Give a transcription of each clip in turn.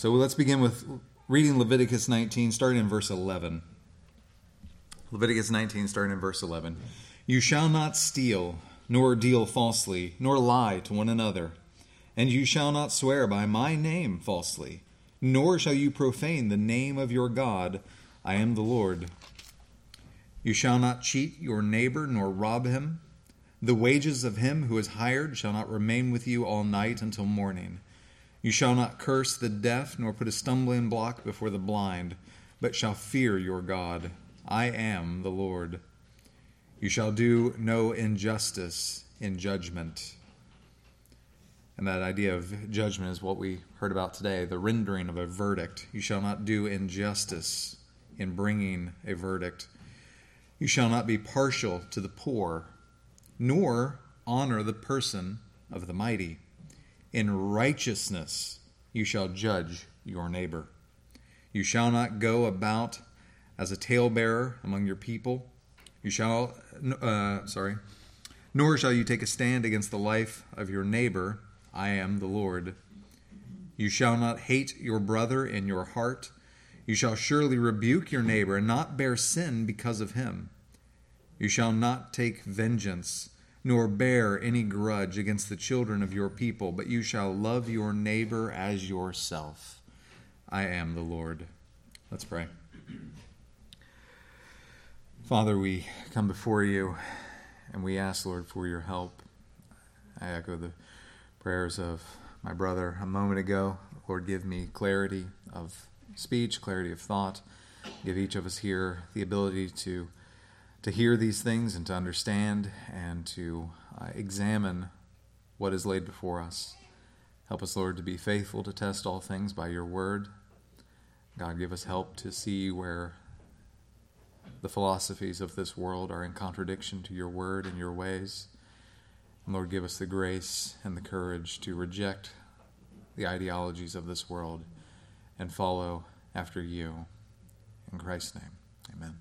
So let's begin with reading Leviticus 19, starting in verse 11. Leviticus 19, starting in verse 11. You shall not steal, nor deal falsely, nor lie to one another. And you shall not swear by my name falsely, nor shall you profane the name of your God. I am the Lord. You shall not cheat your neighbor, nor rob him. The wages of him who is hired shall not remain with you all night until morning. You shall not curse the deaf, nor put a stumbling block before the blind, but shall fear your God. I am the Lord. You shall do no injustice in judgment. And that idea of judgment is what we heard about today, the rendering of a verdict. You shall not do injustice in bringing a verdict. You shall not be partial to the poor, nor honor the person of the mighty. In righteousness you shall judge your neighbor. You shall not go about as a talebearer among your people. Nor shall you take a stand against the life of your neighbor. I am the Lord. You shall not hate your brother in your heart. You shall surely rebuke your neighbor and not bear sin because of him. You shall not take vengeance, nor bear any grudge against the children of your people, but you shall love your neighbor as yourself. I am the Lord. Let's pray. Father, we come before you, and we ask, Lord, for your help. I echo the prayers of my brother a moment ago. Lord, give me clarity of speech, clarity of thought. Give each of us here the ability to hear these things and to understand and to examine what is laid before us. Help us, Lord, to be faithful to test all things by your word. God, give us help to see where the philosophies of this world are in contradiction to your word and your ways. And Lord, give us the grace and the courage to reject the ideologies of this world and follow after you. In Christ's name, amen.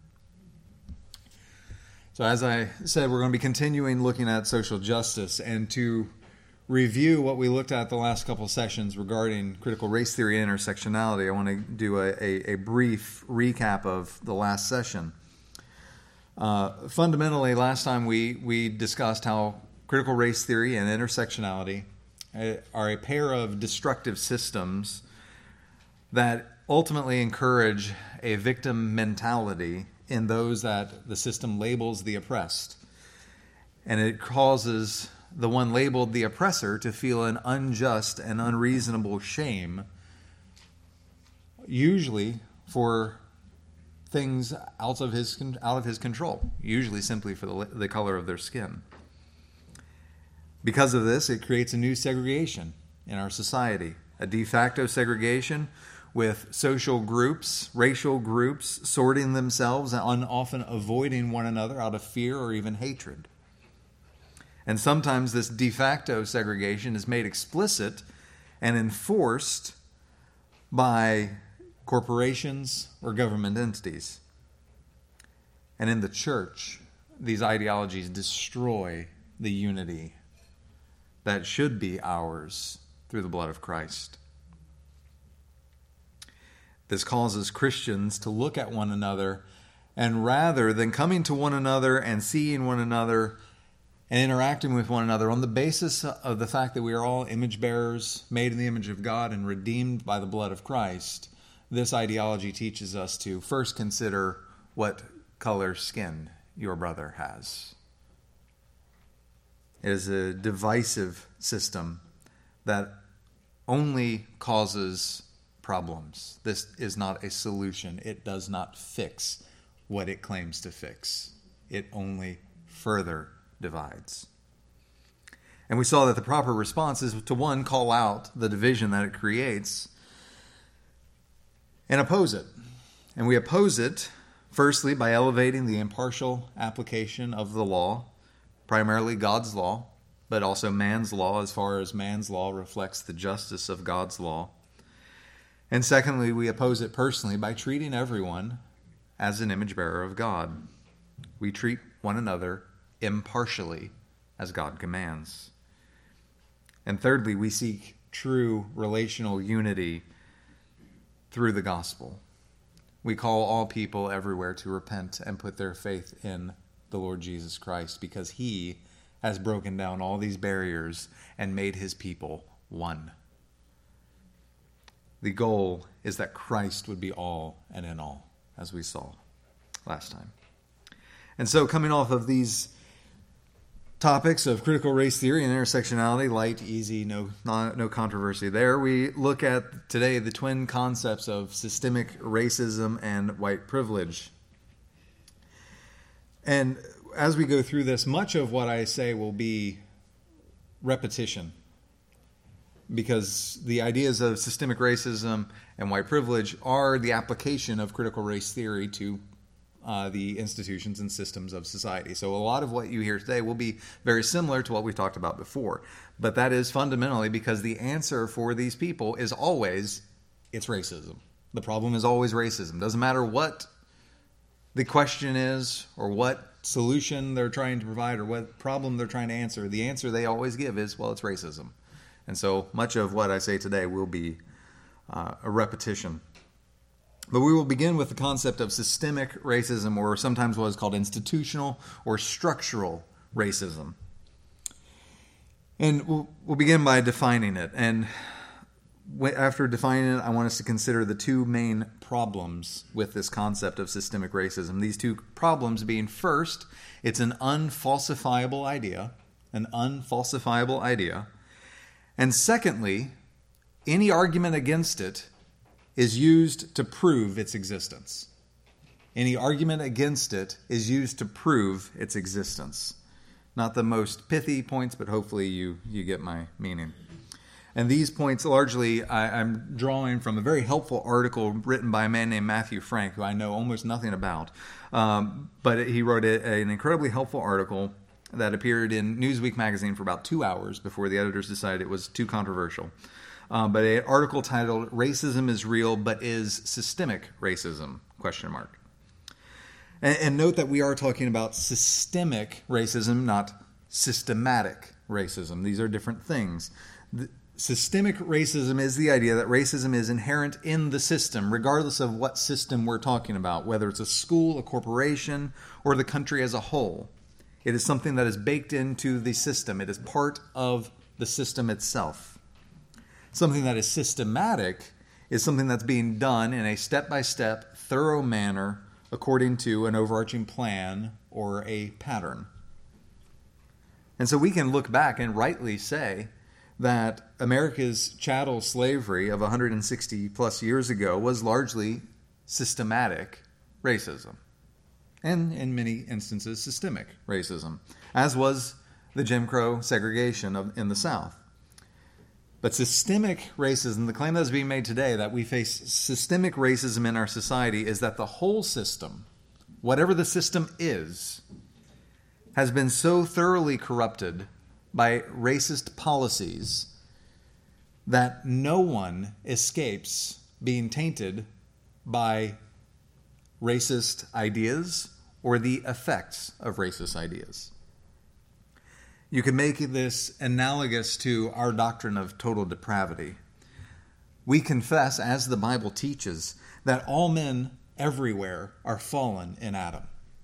So as I said, we're going to be continuing looking at social justice, and to review what we looked at the last couple of sessions regarding critical race theory and intersectionality, I want to do a brief recap of the last session. Fundamentally, last time we discussed how critical race theory and intersectionality are a pair of destructive systems that ultimately encourage a victim mentality in those that the system labels the oppressed. And it causes the one labeled the oppressor to feel an unjust and unreasonable shame, usually for things out of his control, usually simply for the color of their skin. Because of this, it creates a new segregation in our society, a de facto segregation with social groups, racial groups, sorting themselves and often avoiding one another out of fear or even hatred. And sometimes this de facto segregation is made explicit and enforced by corporations or government entities. And in the church, these ideologies destroy the unity that should be ours through the blood of Christ. This causes Christians to look at one another, and rather than coming to one another and seeing one another and interacting with one another on the basis of the fact that we are all image bearers, made in the image of God and redeemed by the blood of Christ, this ideology teaches us to first consider what color skin your brother has. It is a divisive system that only causes problems. This is not a solution. It does not fix what it claims to fix. It only further divides. And we saw that the proper response is to, one, call out the division that it creates and oppose it. And we oppose it, firstly, by elevating the impartial application of the law, primarily God's law, but also man's law, as far as man's law reflects the justice of God's law. And secondly, we oppose it personally by treating everyone as an image bearer of God. We treat one another impartially as God commands. And thirdly, we seek true relational unity through the gospel. We call all people everywhere to repent and put their faith in the Lord Jesus Christ, because he has broken down all these barriers and made his people one. The goal is that Christ would be all and in all, as we saw last time. And so, coming off of these topics of critical race theory and intersectionality, light, easy, no controversy there, we look at today the twin concepts of systemic racism and white privilege. And as we go through this, much of what I say will be repetition, because the ideas of systemic racism and white privilege are the application of critical race theory to the institutions and systems of society. So a lot of what you hear today will be very similar to what we talked about before. But that is fundamentally because the answer for these people is always, it's racism. The problem is always racism. Doesn't matter what the question is or what solution they're trying to provide or what problem they're trying to answer. The answer they always give is, well, it's racism. And so much of what I say today will be a repetition. But we will begin with the concept of systemic racism, or sometimes what is called institutional or structural racism. And we'll begin by defining it. And after defining it, I want us to consider the two main problems with this concept of systemic racism. These two problems being, first, it's an unfalsifiable idea. And secondly, any argument against it is used to prove its existence. Any argument against it is used to prove its existence. Not the most pithy points, but hopefully you get my meaning. And these points largely I'm drawing from a very helpful article written by a man named Matthew Frank, who I know almost nothing about. But he wrote an incredibly helpful article that appeared in Newsweek magazine for about 2 hours before the editors decided it was too controversial. But an article titled, "Racism is Real, but is Systemic Racism?" ? And note that we are talking about systemic racism, not systematic racism. These are different things. Systemic racism is the idea that racism is inherent in the system, regardless of what system we're talking about, whether it's a school, a corporation, or the country as a whole. It is something that is baked into the system. It is part of the system itself. Something that is systematic is something that's being done in a step-by-step, thorough manner according to an overarching plan or a pattern. And so we can look back and rightly say that America's chattel slavery of 160 plus years ago was largely systematic racism. And in many instances, systemic racism, as was the Jim Crow segregation in the South. But systemic racism, the claim that is being made today that we face systemic racism in our society, is that the whole system, whatever the system is, has been so thoroughly corrupted by racist policies that no one escapes being tainted by racist ideas or the effects of racist ideas. You can make this analogous to our doctrine of total depravity. We confess, as the Bible teaches, that all men everywhere are fallen in Adam,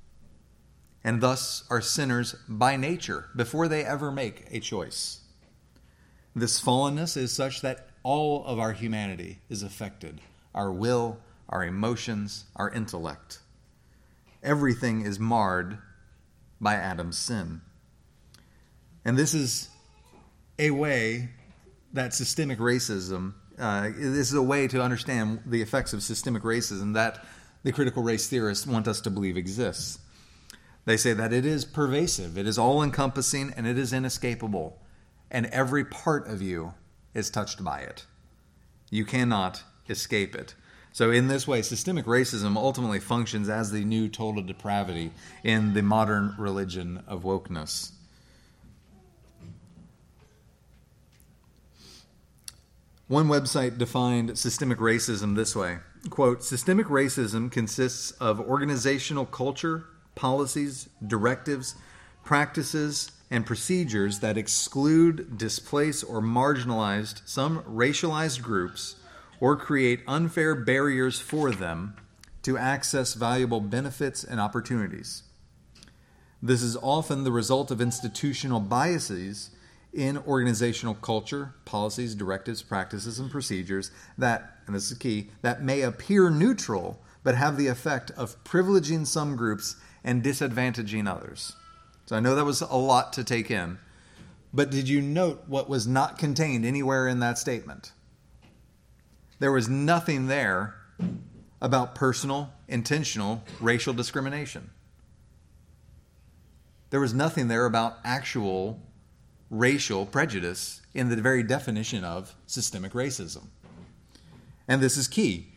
and thus are sinners by nature before they ever make a choice. This fallenness is such that all of our humanity is affected. Our will, our emotions, our intellect. Everything is marred by Adam's sin. And this is a way that systemic racism, this is a way to understand the effects of systemic racism that the critical race theorists want us to believe exists. They say that it is pervasive, it is all-encompassing, and it is inescapable. And every part of you is touched by it. You cannot escape it. So in this way, systemic racism ultimately functions as the new total depravity in the modern religion of wokeness. One website defined systemic racism this way, quote, "Systemic racism consists of organizational culture, policies, directives, practices, and procedures that exclude, displace, or marginalize some racialized groups or create unfair barriers for them to access valuable benefits and opportunities. This is often the result of institutional biases in organizational culture, policies, directives, practices, and procedures that, and this is key, that may appear neutral but have the effect of privileging some groups and disadvantaging others. So I know that was a lot to take in, but did you note what was not contained anywhere in that statement? There was nothing there about personal, intentional racial discrimination. There was nothing there about actual racial prejudice in the very definition of systemic racism. And this is key.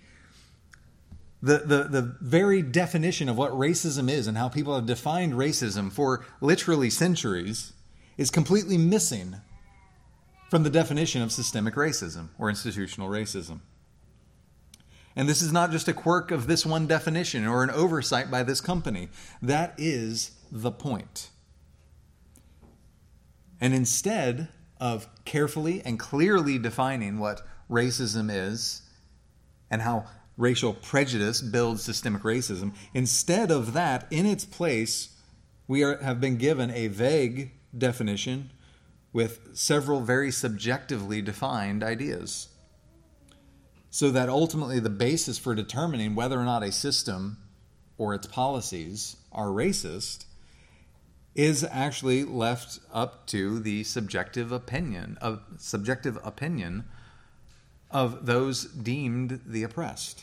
The very definition of what racism is and how people have defined racism for literally centuries is completely missing from the definition of systemic racism or institutional racism. And this is not just a quirk of this one definition or an oversight by this company. That is the point. And instead of carefully and clearly defining what racism is and how racial prejudice builds systemic racism, instead of that, in its place, we have been given a vague definition with several very subjectively defined ideas. So that ultimately the basis for determining whether or not a system or its policies are racist is actually left up to the subjective opinion of those deemed the oppressed.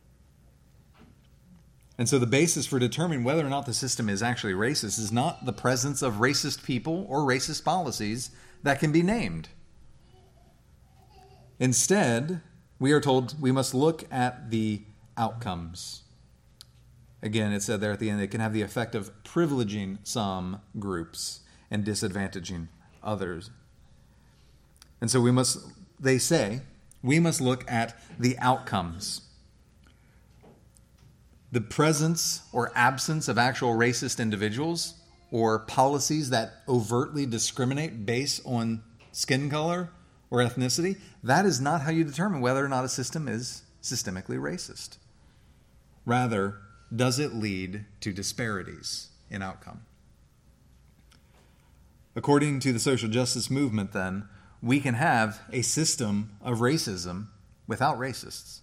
And so the basis for determining whether or not the system is actually racist is not the presence of racist people or racist policies that can be named. Instead, we are told we must look at the outcomes. Again, it said there at the end, it can have the effect of privileging some groups and disadvantaging others. And so we must look at the outcomes. The presence or absence of actual racist individuals or policies that overtly discriminate based on skin color or ethnicity, that is not how you determine whether or not a system is systemically racist. Rather, does it lead to disparities in outcome? According to the social justice movement, then, we can have a system of racism without racists.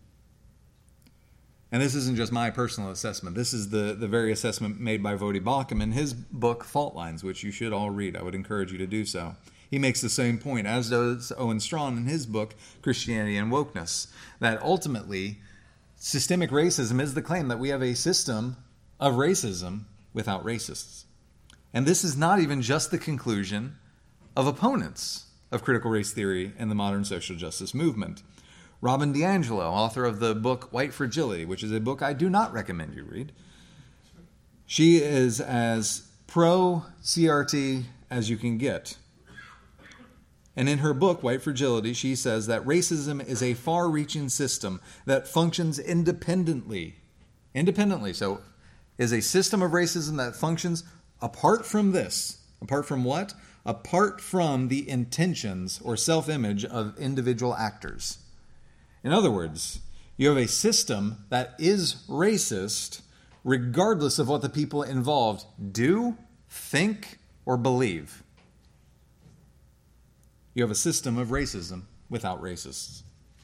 And this isn't just my personal assessment. This is the very assessment made by Voddie Baucham in his book, Fault Lines, which you should all read. I would encourage you to do so. He makes the same point, as does Owen Strachan in his book, Christianity and Wokeness, that ultimately systemic racism is the claim that we have a system of racism without racists. And this is not even just the conclusion of opponents of critical race theory and the modern social justice movement. Robin DiAngelo, author of the book White Fragility, which is a book I do not recommend you read. She is as pro-CRT as you can get. And in her book, White Fragility, she says that racism is a far-reaching system that functions independently. So is a system of racism that functions apart from this. Apart from what? Apart from the intentions or self-image of individual actors. In other words, you have a system that is racist regardless of what the people involved do, think, or believe. You have a system of racism without racists.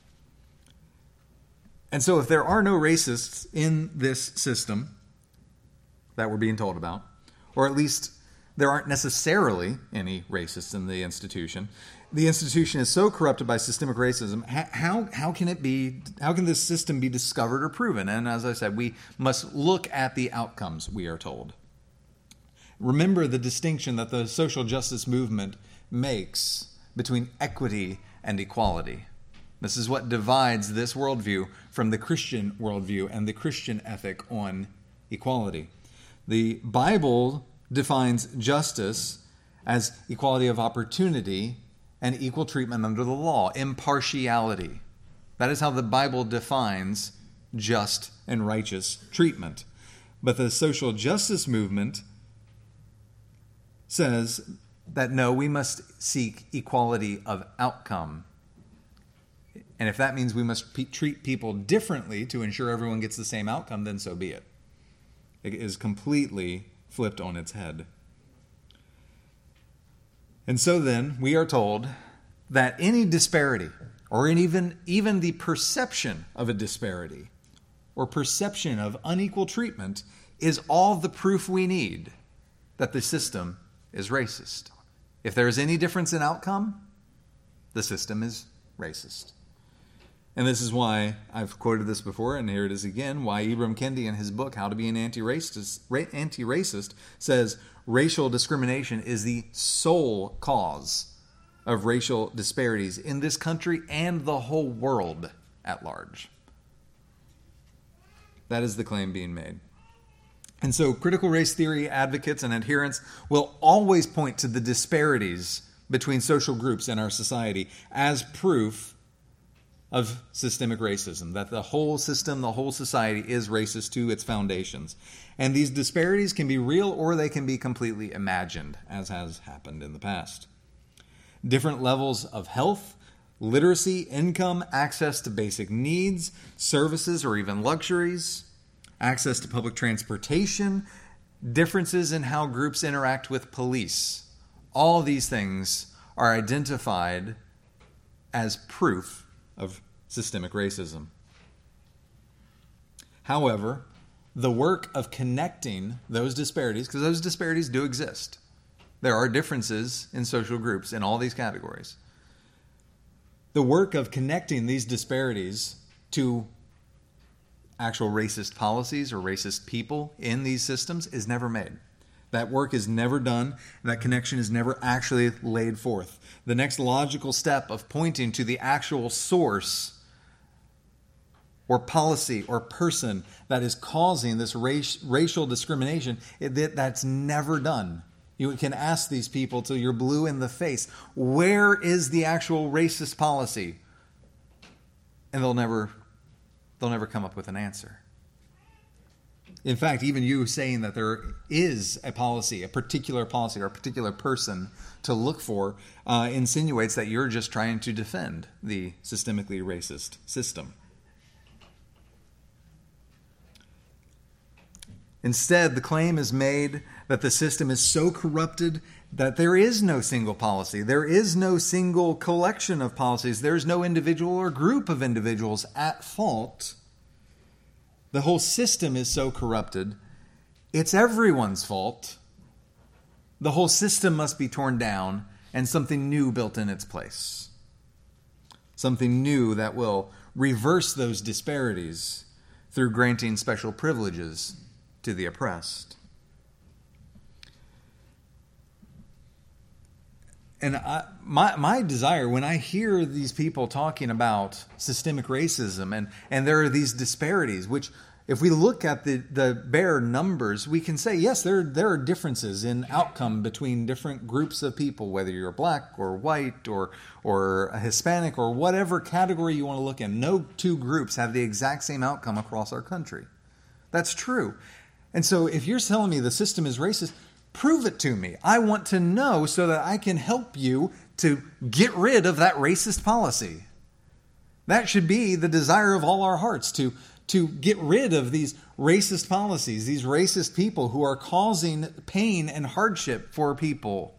And so if there are no racists in this system that we're being told about, or at least there aren't necessarily any racists in the institution is so corrupted by systemic racism, how can this system be discovered or proven? And as I said, we must look at the outcomes, we are told. Remember the distinction that the social justice movement makes between equity and equality. This is what divides this worldview from the Christian worldview and the Christian ethic on equality. The Bible defines justice as equality of opportunity and equal treatment under the law, impartiality. That is how the Bible defines just and righteous treatment. But the social justice movement says that no, we must seek equality of outcome. And if that means we must treat people differently to ensure everyone gets the same outcome, then so be it. It is completely flipped on its head. And so then we are told that any disparity, or even the perception of a disparity, or perception of unequal treatment, is all the proof we need that the system is racist. If there is any difference in outcome, the system is racist. And this is why, I've quoted this before, and here it is again, why Ibram Kendi in his book, How to Be an Anti-Racist, says racial discrimination is the sole cause of racial disparities in this country and the whole world at large. That is the claim being made. And so critical race theory advocates and adherents will always point to the disparities between social groups in our society as proof of systemic racism, that the whole system, the whole society is racist to its foundations. And these disparities can be real or they can be completely imagined, as has happened in the past. Different levels of health, literacy, income, access to basic needs, services, or even luxuries, access to public transportation, differences in how groups interact with police. All of these things are identified as proof of systemic racism. However, the work of connecting those disparities, because those disparities do exist. There are differences in social groups in all these categories. The work of connecting these disparities to actual racist policies or racist people in these systems is never made. That work is never done. That connection is never actually laid forth. The next logical step of pointing to the actual source or policy or person that is causing this racial discrimination, that's never done. You can ask these people till you're blue in the face, where is the actual racist policy? And they'll never come up with an answer. In fact, even you saying that there is a policy, a particular policy or a particular person to look for insinuates that you're just trying to defend the systemically racist system. Instead, the claim is made that the system is so corrupted that there is no single policy. There is no single collection of policies. There's no individual or group of individuals at fault. The whole system is so corrupted, it's everyone's fault. The whole system must be torn down and something new built in its place. Something new that will reverse those disparities through granting special privileges to the oppressed. And my desire, when I hear these people talking about systemic racism and there are these disparities, which if we look at the bare numbers, we can say, yes, there are differences in outcome between different groups of people, whether you're black or white or a Hispanic or whatever category you want to look in. No two groups have the exact same outcome across our country. That's true. And so if you're telling me the system is racist, prove it to me. I want to know so that I can help you to get rid of that racist policy. That should be the desire of all our hearts, to get rid of these racist policies, these racist people who are causing pain and hardship for people.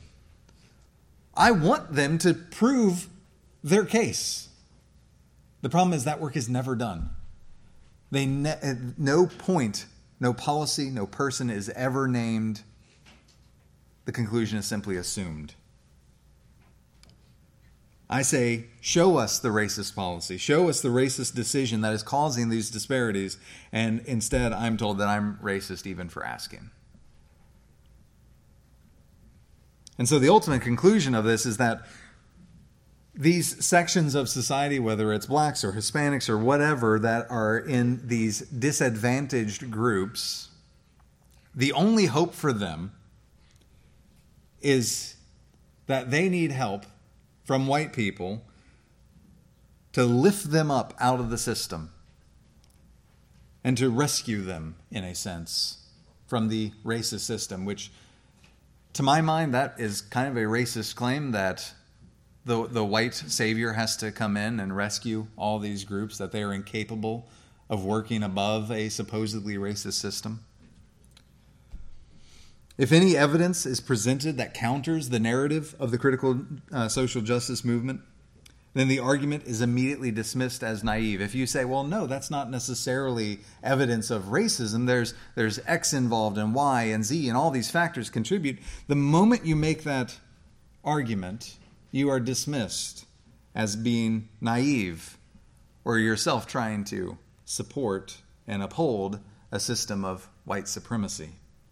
I want them to prove their case. The problem is that work is never done. No point, no policy, no person is ever named. The conclusion is simply assumed. I say, show us the racist policy. Show us the racist decision that is causing these disparities. And instead, I'm told that I'm racist even for asking. And so the ultimate conclusion of this is that these sections of society, whether it's blacks or Hispanics or whatever, that are in these disadvantaged groups, the only hope for them is that they need help from white people to lift them up out of the system and to rescue them, in a sense, from the racist system, which, to my mind, that is kind of a racist claim that the white savior has to come in and rescue all these groups, that they are incapable of working above a supposedly racist system? If any evidence is presented that counters the narrative of the critical social justice movement, then the argument is immediately dismissed as naive. If you say, well, no, that's not necessarily evidence of racism, there's X involved and Y and Z and all these factors contribute, the moment you make that argument, you are dismissed as being naive or yourself trying to support and uphold a system of white supremacy.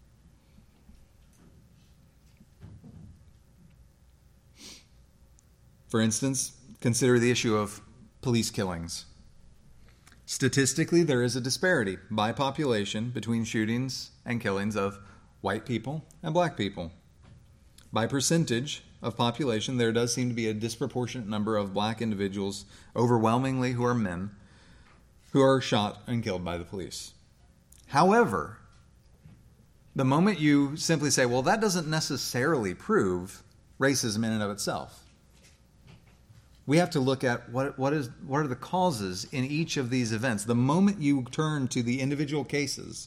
For instance, consider the issue of police killings. Statistically, there is a disparity by population between shootings and killings of white people and black people. By percentage of population, there does seem to be a disproportionate number of black individuals, overwhelmingly who are men, who are shot and killed by the police. However, the moment you simply say, well, that doesn't necessarily prove racism in and of itself, we have to look at what are the causes in each of these events. The moment you turn to the individual cases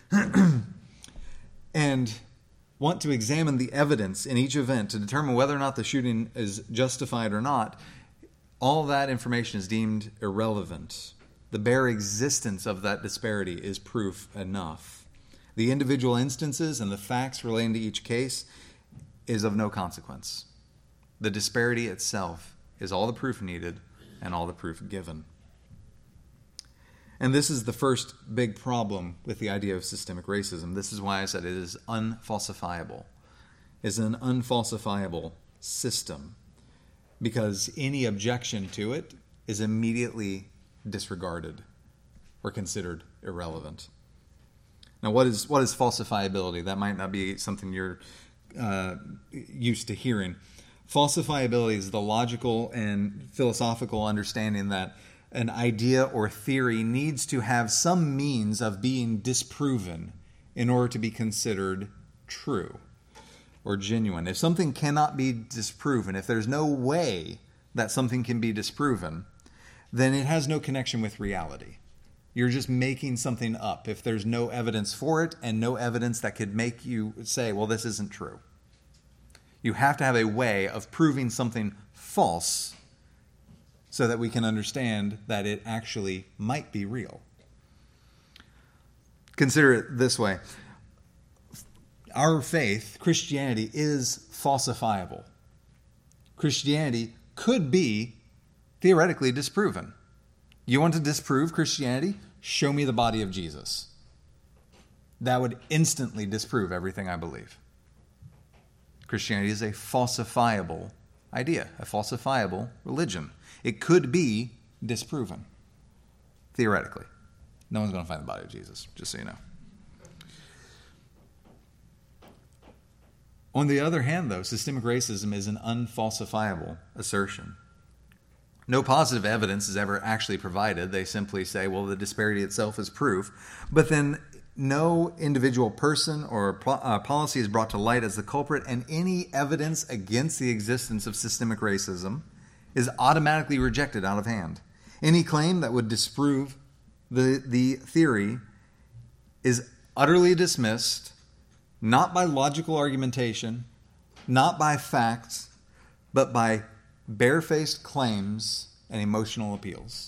and want to examine the evidence in each event to determine whether or not the shooting is justified or not, all that information is deemed irrelevant. The bare existence of that disparity is proof enough. The individual instances and the facts relating to each case is of no consequence. The disparity itself is all the proof needed and all the proof given. And this is the first big problem with the idea of systemic racism. This is why I said it is unfalsifiable. It's an unfalsifiable system, because any objection to it is immediately disregarded or considered irrelevant. Now, what is falsifiability? That might not be something you're used to hearing. Falsifiability is the logical and philosophical understanding that an idea or theory needs to have some means of being disproven in order to be considered true or genuine. If something cannot be disproven, if there's no way that something can be disproven, then it has no connection with reality. You're just making something up if there's no evidence for it and no evidence that could make you say, well, this isn't true. You have to have a way of proving something false so that we can understand that it actually might be real. Consider it this way. Our faith, Christianity, is falsifiable. Christianity could be theoretically disproven. You want to disprove Christianity? Show me the body of Jesus. That would instantly disprove everything I believe. Christianity is a falsifiable idea, a falsifiable religion. It could be disproven, theoretically. No one's going to find the body of Jesus, just so you know. On the other hand, though, systemic racism is an unfalsifiable assertion. No positive evidence is ever actually provided. They simply say, well, the disparity itself is proof. But then no individual person or policy is brought to light as the culprit, and any evidence against the existence of systemic racism is automatically rejected out of hand. Any claim that would disprove the theory is utterly dismissed, not by logical argumentation, not by facts, but by barefaced claims and emotional appeals.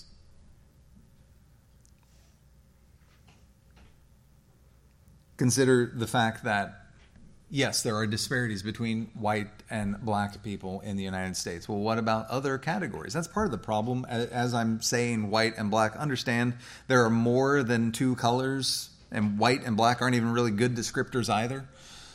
Consider the fact that, yes, there are disparities between white and black people in the United States. Well, what about other categories? That's part of the problem. As I'm saying white and black, understand there are more than two colors, and white and black aren't even really good descriptors either.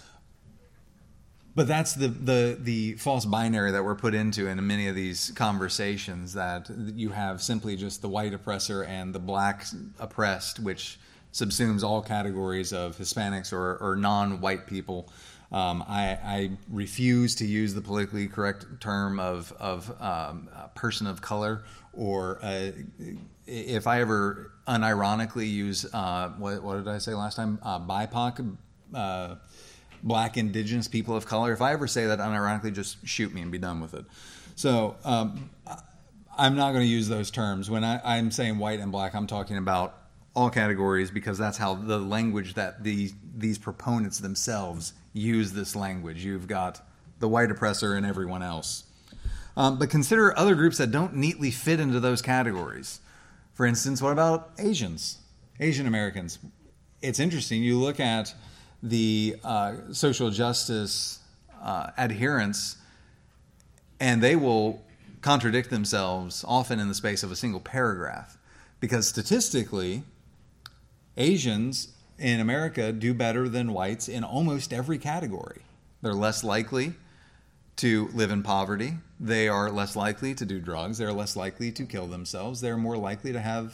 But that's the false binary that we're put into in many of these conversations, that you have simply just the white oppressor and the black oppressed, which subsumes all categories of Hispanics or non-white people. I refuse to use the politically correct term of person of color, or if I ever unironically use, what did I say last time? BIPOC. black indigenous people of color. If I ever say that unironically, just shoot me and be done with it. So I'm not going to use those terms. When I'm saying white and black, I'm talking about all categories, because that's how the language that these proponents themselves use this language. You've got the white oppressor and everyone else. But consider other groups that don't neatly fit into those categories. For instance, what about Asians? Asian Americans. It's interesting. You look at the social justice adherents, and they will contradict themselves often in the space of a single paragraph. Because statistically, Asians in America do better than whites in almost every category. They're less likely to live in poverty. They are less likely to do drugs. They're less likely to kill themselves. They're more likely to have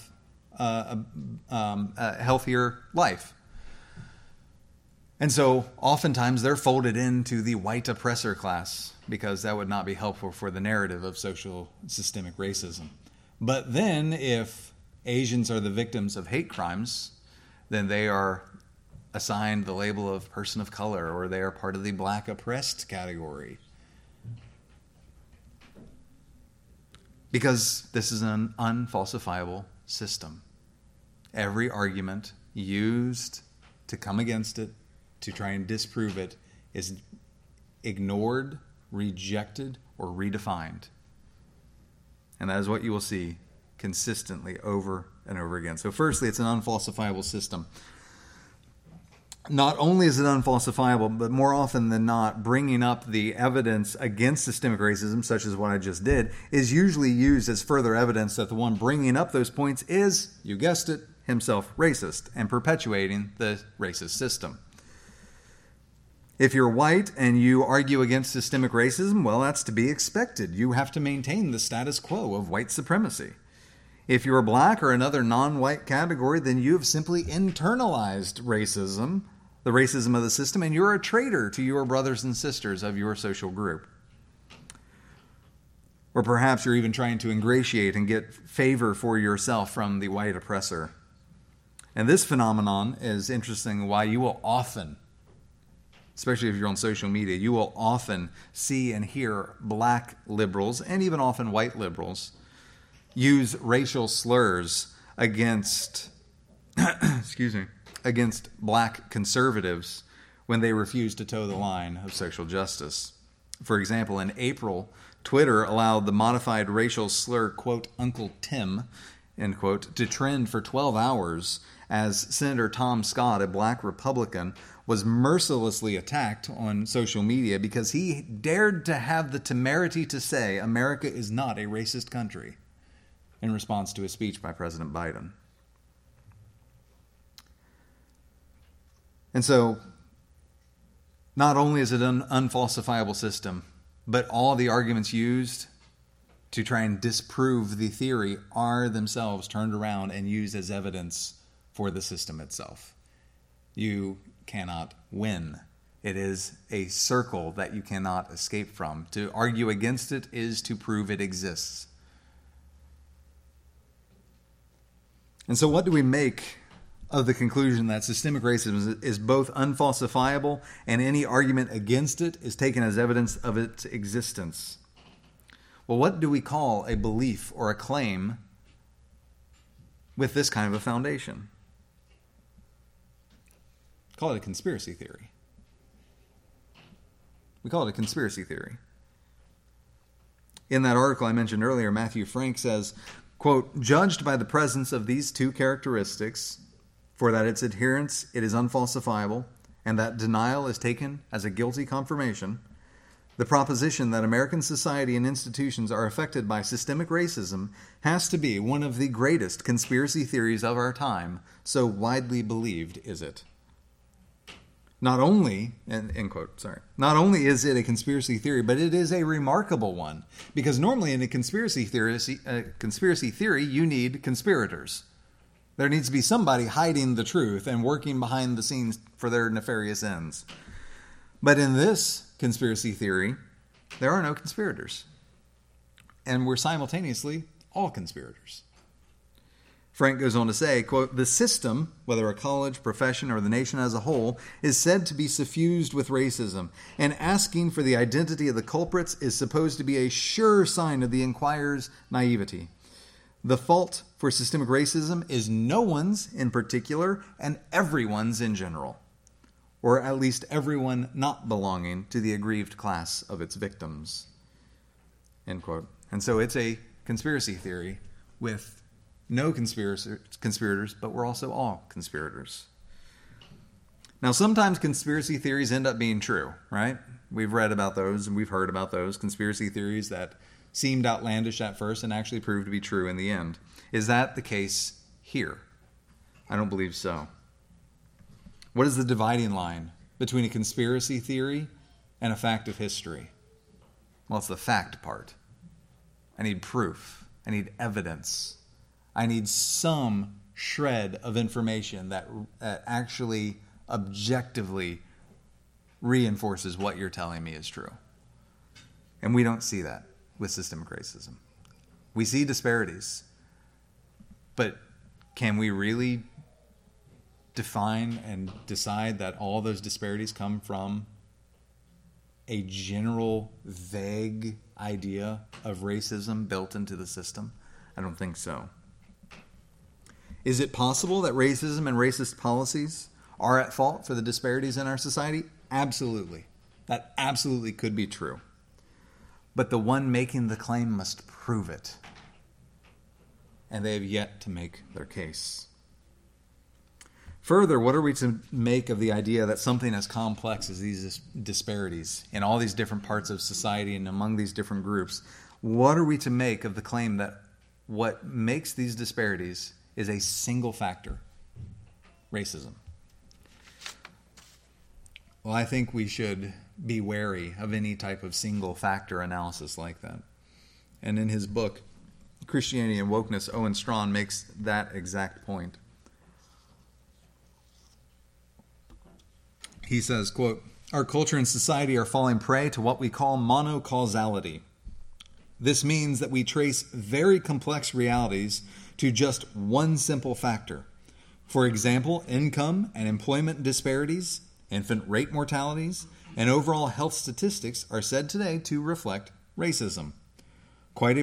a healthier life. And so oftentimes they're folded into the white oppressor class, because that would not be helpful for the narrative of social systemic racism. But then if Asians are the victims of hate crimes, then they are assigned the label of person of color, or they are part of the black oppressed category. Because this is an unfalsifiable system. Every argument used to come against it, to try and disprove it, is ignored, rejected, or redefined. And that is what you will see consistently over and over again. So firstly, it's an unfalsifiable system. Not only is it unfalsifiable, but more often than not, bringing up the evidence against systemic racism, such as what I just did, is usually used as further evidence that the one bringing up those points is, you guessed it, himself racist, and perpetuating the racist system. If you're white and you argue against systemic racism, well, that's to be expected. You have to maintain the status quo of white supremacy. If you're black or another non-white category, then you have simply internalized racism, the racism of the system, and you're a traitor to your brothers and sisters of your social group. Or perhaps you're even trying to ingratiate and get favor for yourself from the white oppressor. And this phenomenon is interesting, why you will often, especially if you're on social media, you will often see and hear black liberals, and even often white liberals, use racial slurs against against black conservatives when they refuse to toe the line of social justice. For example, in April, Twitter allowed the modified racial slur, quote, Uncle Tim, end quote, to trend for 12 hours as Senator Tom Scott, a black Republican, was mercilessly attacked on social media because he dared to have the temerity to say America is not a racist country, in response to a speech by President Biden. And so, not only is it an unfalsifiable system, but all the arguments used to try and disprove the theory are themselves turned around and used as evidence for the system itself. You cannot win. It is a circle that you cannot escape from. To argue against it is to prove it exists. And so what do we make of the conclusion that systemic racism is both unfalsifiable and any argument against it is taken as evidence of its existence? Well, what do we call a belief or a claim with this kind of a foundation? Call it a conspiracy theory. We call it a conspiracy theory. In that article I mentioned earlier, Matthew Frank says, quote, judged by the presence of these two characteristics, for that its adherence it is unfalsifiable, and that denial is taken as a guilty confirmation, the proposition that American society and institutions are affected by systemic racism has to be one of the greatest conspiracy theories of our time, so widely believed is it. Not only, end quote, not only is it a conspiracy theory, but it is a remarkable one. Because normally in a conspiracy theory, you need conspirators. There needs to be somebody hiding the truth and working behind the scenes for their nefarious ends. But in this conspiracy theory, there are no conspirators. And we're simultaneously all conspirators. Frank goes on to say, quote, "The system, whether a college, profession, or the nation as a whole, is said to be suffused with racism, and asking for the identity of the culprits is supposed to be a sure sign of the inquirer's naivety. The fault for systemic racism is no one's in particular and everyone's in general, or at least everyone not belonging to the aggrieved class of its victims." End quote. And so it's a conspiracy theory with no conspirators, but we're also all conspirators. Now, sometimes conspiracy theories end up being true, right? We've read about those and we've heard about those conspiracy theories that seemed outlandish at first and actually proved to be true in the end. Is that the case here? I don't believe so. What is the dividing line between a conspiracy theory and a fact of history? Well, it's the fact part. I need proof. I need evidence. I need some shred of information that actually objectively reinforces what you're telling me is true. And we don't see that with systemic racism. We see disparities, but can we really define and decide that all those disparities come from a general, vague idea of racism built into the system? I don't think so. Is it possible that racism and racist policies are at fault for the disparities in our society? Absolutely. That absolutely could be true. But the one making the claim must prove it. And they have yet to make their case. Further, what are we to make of the idea that something as complex as these disparities in all these different parts of society and among these different groups, what are we to make of the claim that what makes these disparities is a single factor, racism? Well, I think we should be wary of any type of single factor analysis like that. And in his book, Christianity and Wokeness, Owen Strachan makes that exact point. He says, quote, "Our culture and society are falling prey to what we call monocausality. This means that we trace very complex realities to just one simple factor. For example, income and employment disparities, infant rate mortalities, and overall health statistics are said today to reflect racism. Quote,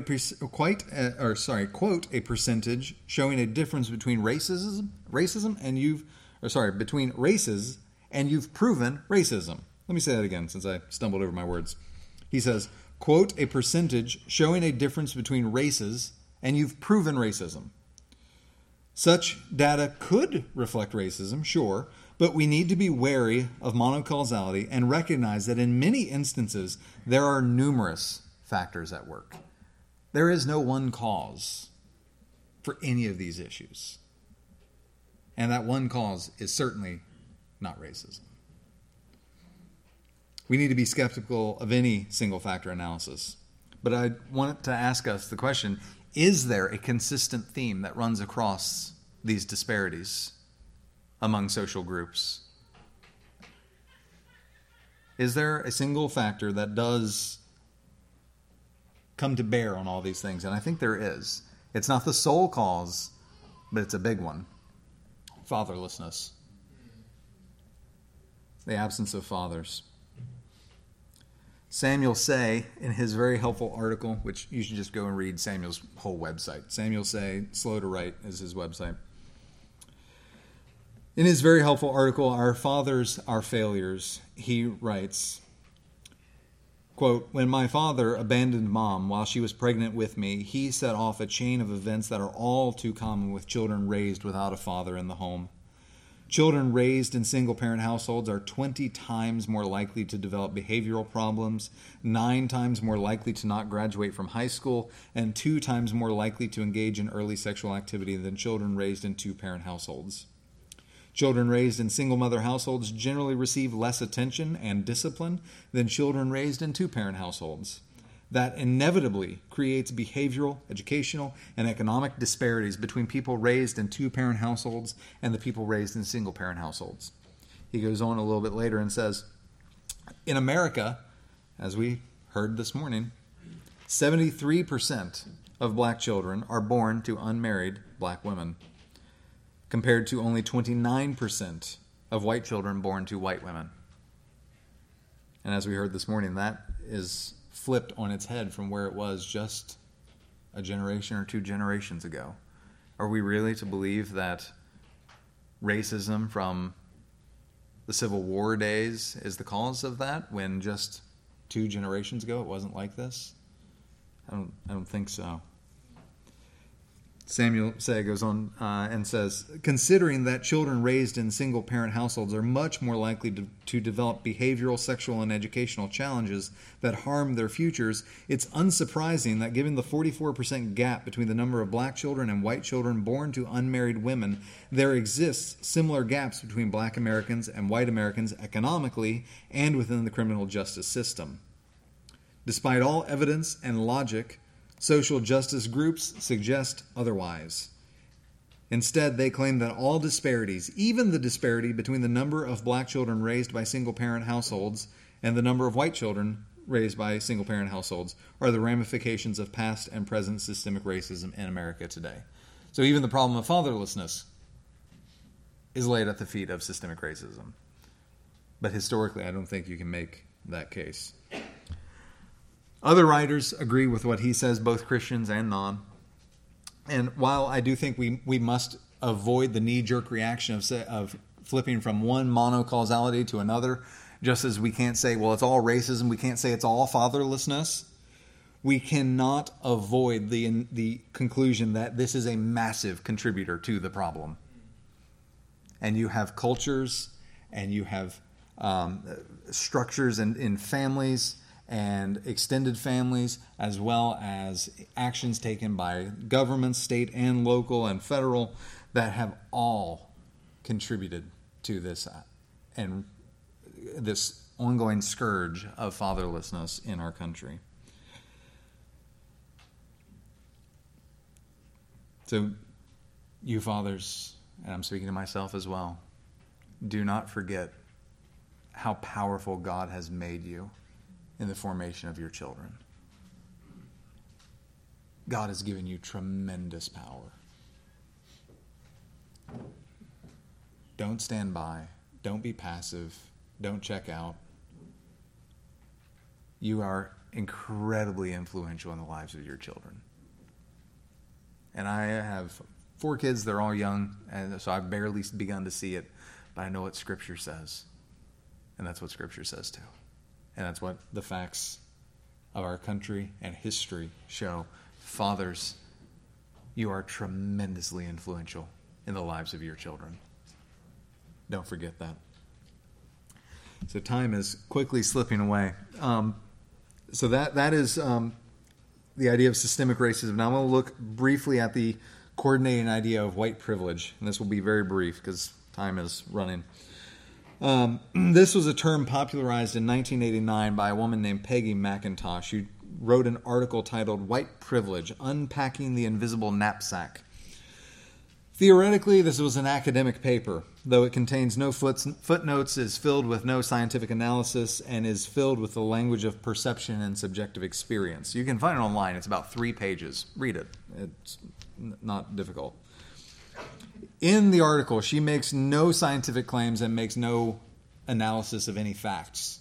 a percentage showing a difference between racism and between races, and you've proven racism." Let me say that again since I stumbled over my words. He says, quote, "a percentage showing a difference between races, and you've proven racism. Such data could reflect racism, sure, but we need to be wary of monocausality and recognize that in many instances there are numerous factors at work. There is no one cause for any of these issues. And that one cause is certainly not racism. We need to be skeptical of any single factor analysis. But I want to ask us the question, is there a consistent theme that runs across these disparities among social groups? Is there a single factor that does come to bear on all these things? And I think there is. It's not the sole cause, but it's a big one. Fatherlessness. The absence of fathers. Samuel Say, in his very helpful article, which you should just go and read Samuel's whole website. Samuel Say, Slow to Write, is his website. In his very helpful article, Our Fathers, Our Failures, he writes, quote, "When my father abandoned mom while she was pregnant with me, he set off a chain of events that are all too common with children raised without a father in the home. Children raised in single-parent households are 20 times more likely to develop behavioral problems, 9 times more likely to not graduate from high school, and 2 times more likely to engage in early sexual activity than children raised in two-parent households. Children raised in single-mother households generally receive less attention and discipline than children raised in two-parent households. That inevitably creates behavioral, educational, and economic disparities between people raised in two-parent households and the people raised in single-parent households." He goes on a little bit later and says, "In America, as we heard this morning, 73% of black children are born to unmarried black women, compared to only 29% of white children born to white women. And as we heard this morning, that is flipped on its head from where it was just a generation or 2 generations ago. Are we really to believe that racism from the Civil War days is the cause of that, when just 2 generations ago it wasn't like this? I don't think so. Samuel Say goes on and says, considering that children raised in single-parent households are much more likely to develop behavioral, sexual, and educational challenges that harm their futures, it's unsurprising that given the 44% gap between the number of black children and white children born to unmarried women, there exists similar gaps between black Americans and white Americans economically and within the criminal justice system. Despite all evidence and logic, social justice groups suggest otherwise. Instead, they claim that all disparities, even the disparity between the number of black children raised by single-parent households and the number of white children raised by single-parent households, are the ramifications of past and present systemic racism in America today. So even the problem of fatherlessness is laid at the feet of systemic racism. But historically, I don't think you can make that case. Other writers agree with what he says, both Christians and non. And while I do think we must avoid the knee-jerk reaction of flipping from one monocausality to another, just as we can't say, well, it's all racism, we can't say it's all fatherlessness, we cannot avoid the conclusion that this is a massive contributor to the problem. And you have cultures, and you have structures in families, and extended families, as well as actions taken by governments, state and local and federal, that have all contributed to this and this ongoing scourge of fatherlessness in our country. So, you fathers, and I'm speaking to myself as well, do not forget how powerful God has made you in the formation of your children. God has given you tremendous power. Don't stand by. Don't be passive. Don't check out. You are incredibly influential in the lives of your children. And I have 4 kids. They're all young, and so I've barely begun to see it, but I know what Scripture says. And that's what Scripture says too. And that's what the facts of our country and history show. Fathers, you are tremendously influential in the lives of your children. Don't forget that. So time is quickly slipping away. So that is the idea of systemic racism. Now I'm going to look briefly at the coordinating idea of white privilege. And this will be very brief because time is running. This was a term popularized in 1989 by a woman named Peggy McIntosh, who wrote an article titled White Privilege, Unpacking the Invisible Knapsack. Theoretically, this was an academic paper, though it contains no footnotes, is filled with no scientific analysis, and is filled with the language of perception and subjective experience. You can find it online. It's about 3 pages. Read it. It's not difficult. In the article, she makes no scientific claims and makes no analysis of any facts.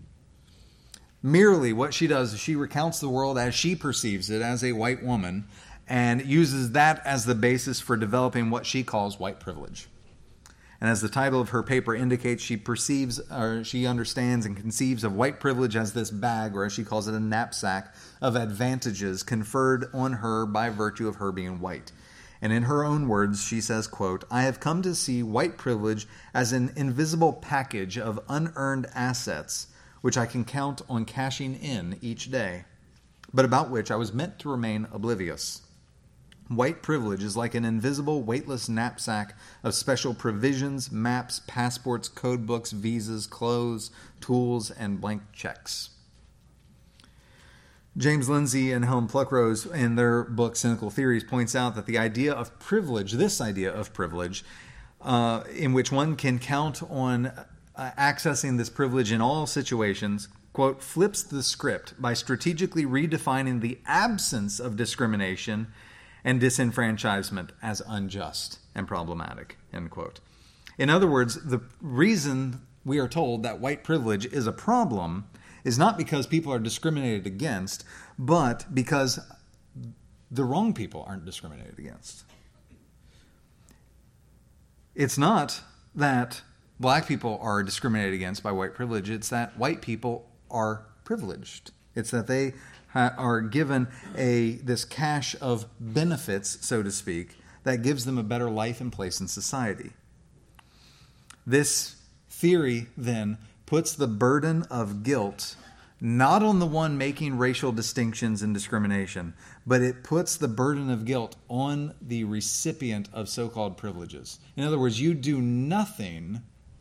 Merely what she does is she recounts the world as she perceives it as a white woman and uses that as the basis for developing what she calls white privilege. And as the title of her paper indicates, she perceives, or she understands and conceives of white privilege as this bag, or as she calls it, a knapsack of advantages conferred on her by virtue of her being white. And in her own words, she says, quote, "I have come to see white privilege as an invisible package of unearned assets, which I can count on cashing in each day, but about which I was meant to remain oblivious. White privilege is like an invisible, weightless knapsack of special provisions, maps, passports, code books, visas, clothes, tools, and blank checks." James Lindsay and Helen Pluckrose, in their book Cynical Theories, points out that the idea of privilege, this idea of privilege, in which one can count on accessing this privilege in all situations, quote, "flips the script by strategically redefining the absence of discrimination and disenfranchisement as unjust and problematic, end quote. In other words, the reason we are told that white privilege is a problem is not because people are discriminated against, but because the wrong people aren't discriminated against. It's not that black people are discriminated against by white privilege. It's that white people are privileged. It's that they are given this cache of benefits, so to speak, that gives them a better life and place in society. This theory then puts the burden of guilt not on the one making racial distinctions and discrimination, but it puts the burden of guilt on the recipient of so-called privileges. In other words, you do nothing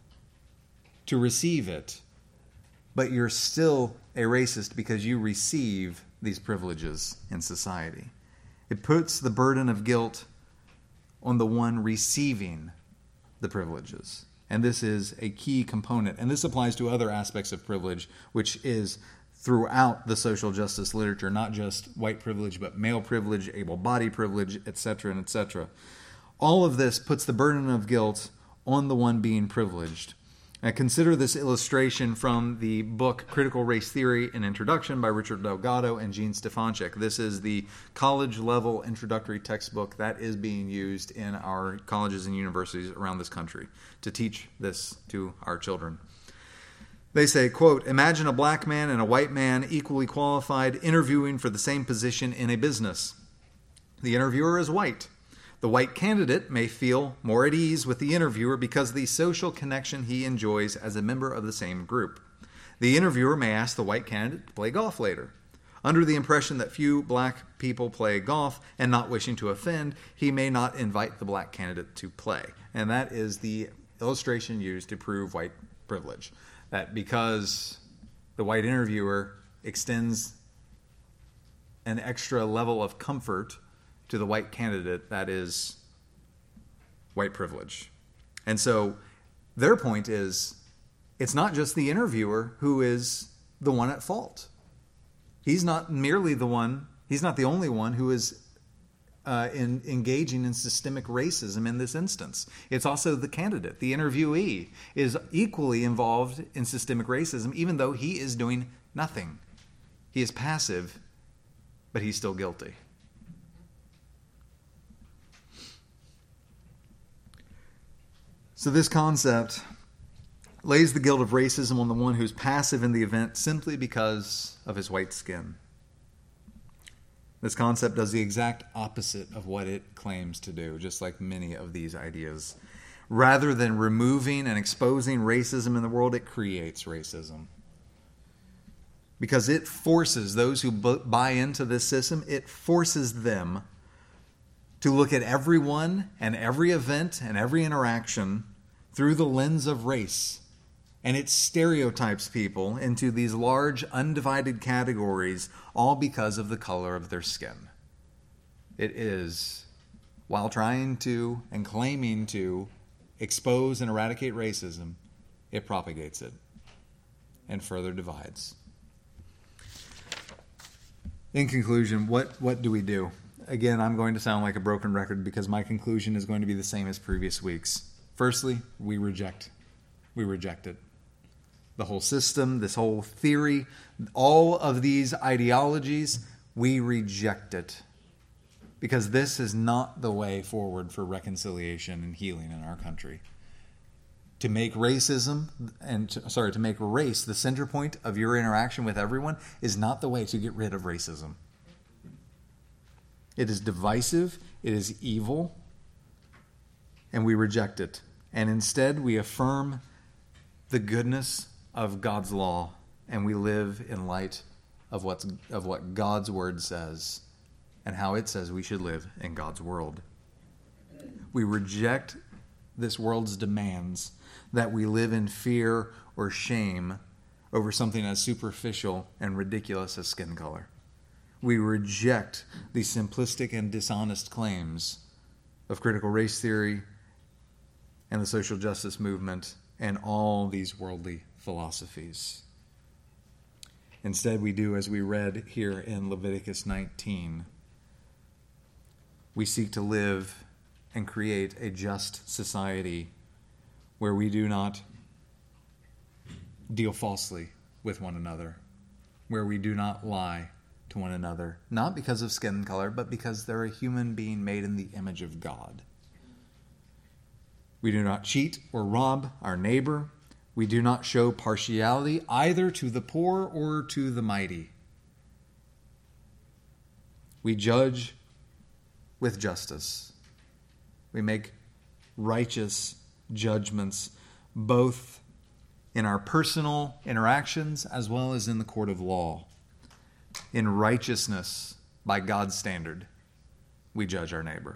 to receive it, but you're still a racist because you receive these privileges in society. It puts the burden of guilt on the one receiving the privileges. And this is a key component. And this applies to other aspects of privilege, which is throughout the social justice literature, not just white privilege, but male privilege, able-bodied privilege, etc., and etc. All of this puts the burden of guilt on the one being privileged. Now, consider this illustration from the book Critical Race Theory: An Introduction by Richard Delgado and Jean Stefanczyk. This is the college-level introductory textbook that is being used in our colleges and universities around this country to teach this to our children. They say, quote, "Imagine a black man and a white man equally qualified interviewing for the same position in a business. The interviewer is white. The white candidate may feel more at ease with the interviewer because of the social connection he enjoys as a member of the same group. The interviewer may ask the white candidate to play golf later. Under the impression that few black people play golf and not wishing to offend, he may not invite the black candidate to play." And that is the illustration used to prove white privilege. That because the white interviewer extends an extra level of comfort to the white candidate, that is white privilege. And so their point is, it's not just the interviewer who is the one at fault. He's not merely the one, he's not the only one who is engaging in systemic racism in this instance. It's also the candidate. The interviewee is equally involved in systemic racism, even though he is doing nothing. He is passive, but he's still guilty. So this concept lays the guilt of racism on the one who's passive in the event simply because of his white skin. This concept does the exact opposite of what it claims to do, just like many of these ideas. Rather than removing and exposing racism in the world, it creates racism. Because it forces those who buy into this system, it forces them to look at everyone and every event and every interaction through the lens of race. And it stereotypes people into these large, undivided categories, all because of the color of their skin. It is, while trying to and claiming to expose and eradicate racism, it propagates it and further divides. In conclusion, what do we do? Again, I'm going to sound like a broken record because my conclusion is going to be the same as previous weeks. Firstly, we reject it. The whole system, this whole theory, all of these ideologies, we reject it. Because this is not the way forward for reconciliation and healing in our country. To make racism, to make race the center point of your interaction with everyone is not the way to get rid of racism. It is divisive, it is evil, and we reject it. And instead, we affirm the goodness of God's law, and we live in light of what God's word says and how it says we should live in God's world. We reject this world's demands that we live in fear or shame over something as superficial and ridiculous as skin color. We reject the simplistic and dishonest claims of critical race theory and the social justice movement and all these worldly philosophies. Instead, we do as we read here in Leviticus 19. we seek to live and create a just society where we do not deal falsely with one another, where we do not lie to one another, not because of skin color, but because they're a human being made in the image of God. We do not cheat or rob our neighbor. We do not show partiality either to the poor or to the mighty. We judge with justice. We make righteous judgments, both in our personal interactions as well as in the court of law. In righteousness, by God's standard, we judge our neighbor.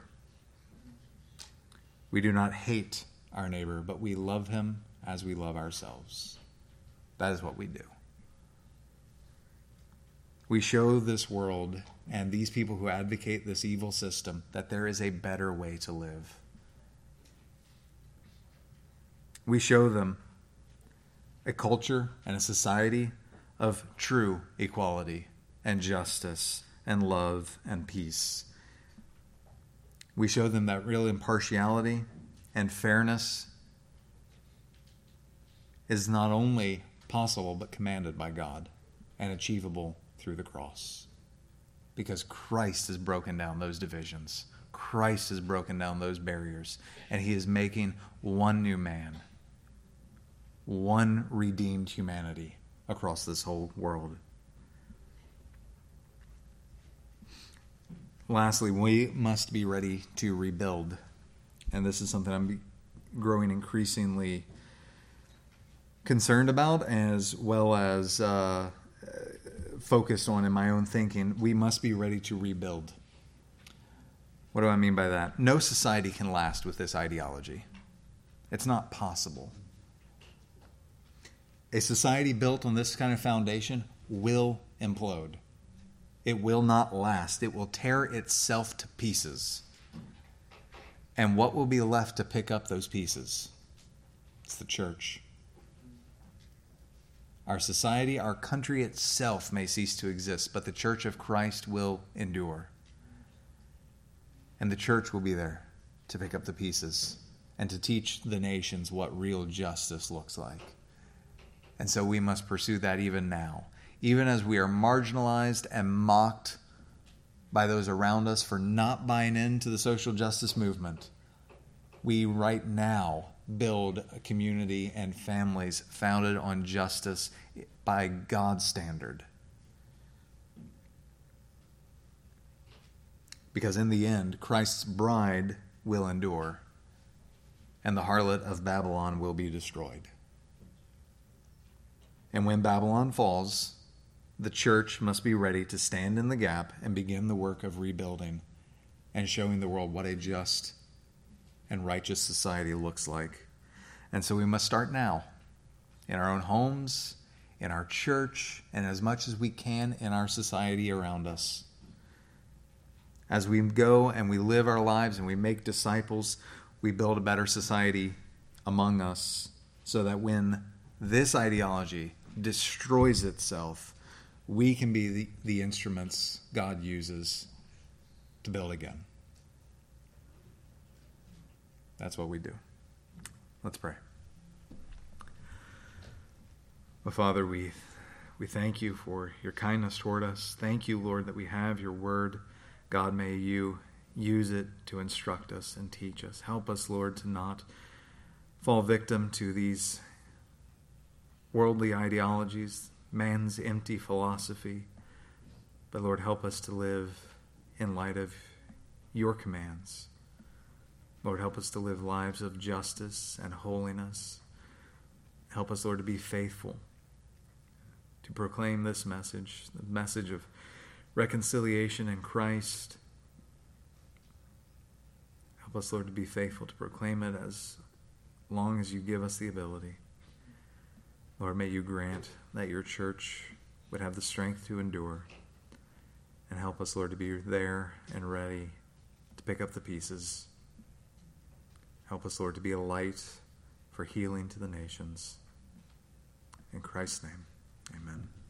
We do not hate our neighbor, but we love him as we love ourselves. That is what we do. We show this world and these people who advocate this evil system that there is a better way to live. We show them a culture and a society of true equality and justice and love and peace. We show them that real impartiality and fairness is not only possible but commanded by God and achievable through the cross. Because Christ has broken down those divisions. Christ has broken down those barriers. And he is making one new man, one redeemed humanity across this whole world. Lastly, we must be ready to rebuild. And this is something I'm growing increasingly concerned about, as well as focused on in my own thinking. We must be ready to rebuild. What do I mean by that? No society can last with this ideology. It's not possible. A society built on this kind of foundation will implode. It will not last. It will tear itself to pieces. And what will be left to pick up those pieces? It's the church. Our society, our country itself may cease to exist, but the church of Christ will endure. And the church will be there to pick up the pieces and to teach the nations what real justice looks like. And so we must pursue that even now. Even as we are marginalized and mocked by those around us for not buying into the social justice movement, we right now build a community and families founded on justice by God's standard. Because in the end, Christ's bride will endure, and the harlot of Babylon will be destroyed. And when Babylon falls, the church must be ready to stand in the gap and begin the work of rebuilding and showing the world what a just and righteous society looks like. And so we must start now, in our own homes, in our church, and as much as we can in our society around us. As we go and we live our lives and we make disciples, we build a better society among us, so that when this ideology destroys itself, we can be the instruments God uses to build again. That's what we do. Let's pray. Well, Father, we thank you for your kindness toward us. Thank you, Lord, that we have your word. God, may you use it to instruct us and teach us. Help us, Lord, to not fall victim to these worldly ideologies, man's empty philosophy. But, Lord, help us to live in light of your commands. Lord, help us to live lives of justice and holiness. Help us, Lord, to be faithful, to proclaim this message, the message of reconciliation in Christ. Help us, Lord, to be faithful to proclaim it as long as you give us the ability. Lord, may you grant that your church would have the strength to endure. And help us, Lord, to be there and ready to pick up the pieces. Help us, Lord, to be a light for healing to the nations. In Christ's name, amen.